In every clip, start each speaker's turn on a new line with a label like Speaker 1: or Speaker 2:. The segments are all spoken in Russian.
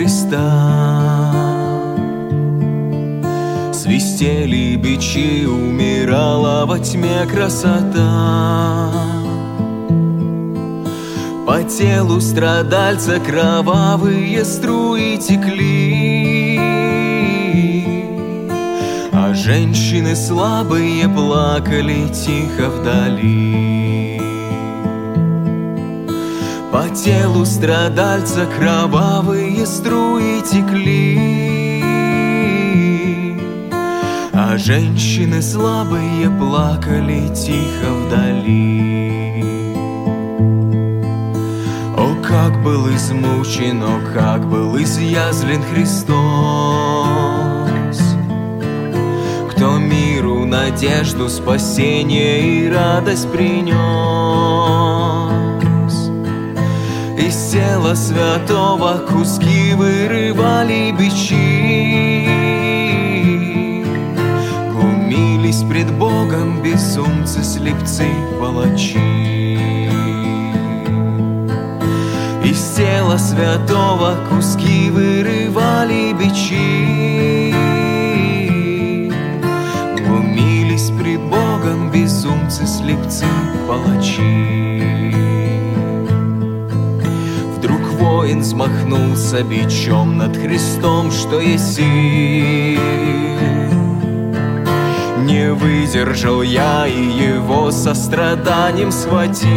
Speaker 1: Христа. Свистели бичи, умирала во тьме красота. По телу страдальца кровавые струи текли, а женщины слабые плакали тихо вдали. По телу страдальца кровавые струи текли, а женщины слабые плакали тихо вдали. О, как был измучен, о, как был изъязлен Христос, кто миру надежду, спасение и радость принес. Из тела святого куски вырывали бичи, глумились пред Богом безумцы, слепцы, палачи. Из тела святого куски вырывали бичи, глумились пред Богом безумцы, слепцы, палачи. Вдруг воин взмахнулся бичом над Христом, что есть сил. Не выдержал я и его состраданием схватил.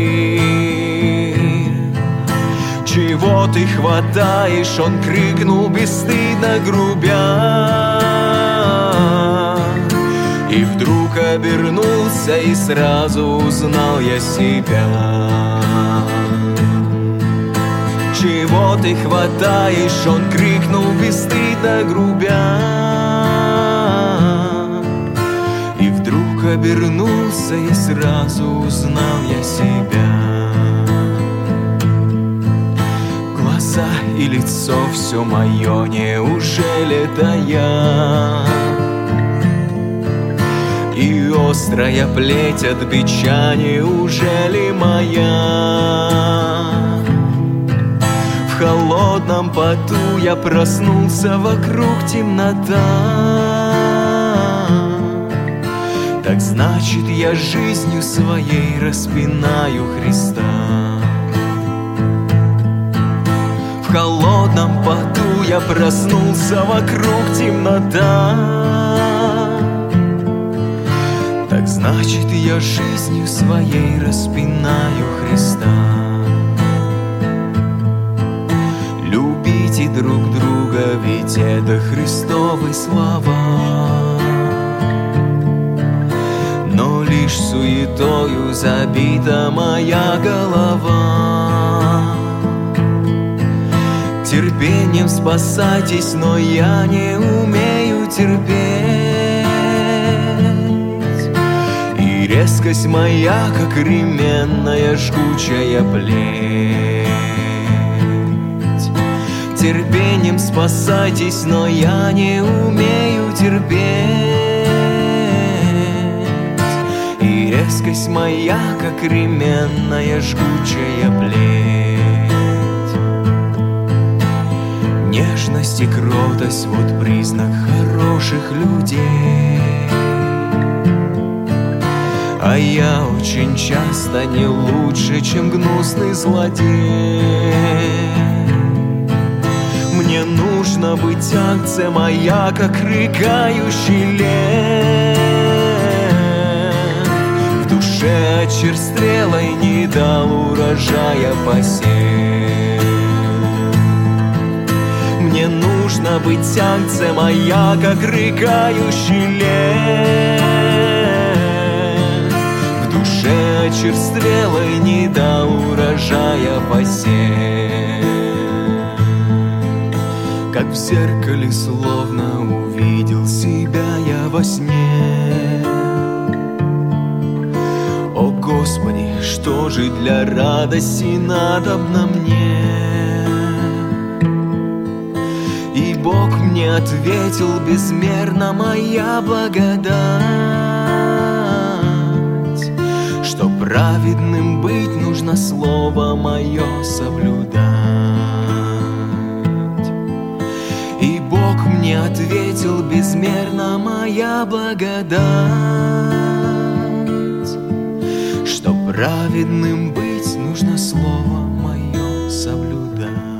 Speaker 1: Чего ты хватаешь? Он крикнул бесстыдно, грубя. И вдруг обернулся, и сразу узнал я себя. Чего ты хватаешь? Он крикнул бесстыдно, грубя. И вдруг обернулся, и сразу узнал я себя. Глаза и лицо все мое, неужели это я? И острая плеть от бича, неужели моя? В холодном поту я проснулся, вокруг темнота. Так значит, я жизнью своей распинаю Христа. В холодном поту я проснулся, вокруг темнота. Так значит, я жизнью своей распинаю Христа. Любите друг друга, ведь это Христовы слова. Но лишь суетою забита моя голова. Терпением спасайтесь, но я не умею терпеть. И резкость моя, как ременная жгучая плеть. Терпением спасайтесь, но я не умею терпеть. И резкость моя, как ременная жгучая плеть. Нежность и кротость — вот признак хороших людей. А я очень часто не лучше, чем гнусный злодей. Мне нужно быть акция моя, как рыкающий лев. В душе очерствела и не дал урожая посев. Мне нужно быть акция моя, как рыкающий лев. В душе очерствела и не дал урожая посев. Как в зеркале словно увидел себя я во сне. О Господи, что же для радости надобно мне? И Бог мне ответил: безмерна моя благодать, что праведным быть нужно слово мое соблюдать. Бог мне ответил безмерно моя благодать, что праведным быть нужно слово мое соблюдать.